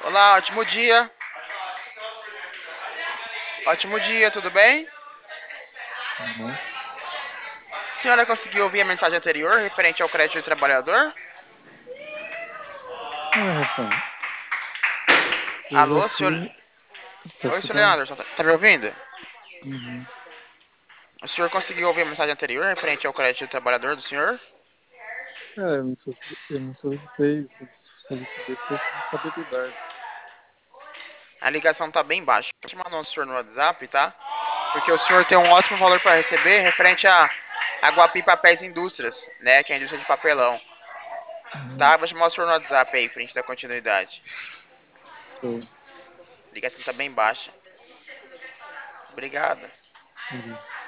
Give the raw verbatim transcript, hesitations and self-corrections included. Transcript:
Olá, ótimo dia. Ótimo dia, tudo bem? Uhum. A senhora conseguiu ouvir a mensagem anterior referente ao crédito do trabalhador? Ah, rapaz, eu já Alô, senhor. fui. Tá Oi, senhor escutando? Leandro, tá, tá me ouvindo? Uhum. O senhor conseguiu ouvir a mensagem anterior referente ao crédito do trabalhador do senhor? É, eu não, solici- eu não solicitei, solici- solicitei responsabilidade. A ligação tá bem baixa. Vou te mandar o senhor no WhatsApp, tá? Porque o senhor tem um ótimo valor para receber referente a a Guapi Papéis Indústrias, né? Que é a indústria de papelão. Uhum. Tá? Vou te mostrar o senhor no WhatsApp aí, pra gente dar continuidade. Show. A ligação tá bem baixa. Obrigado. Beleza.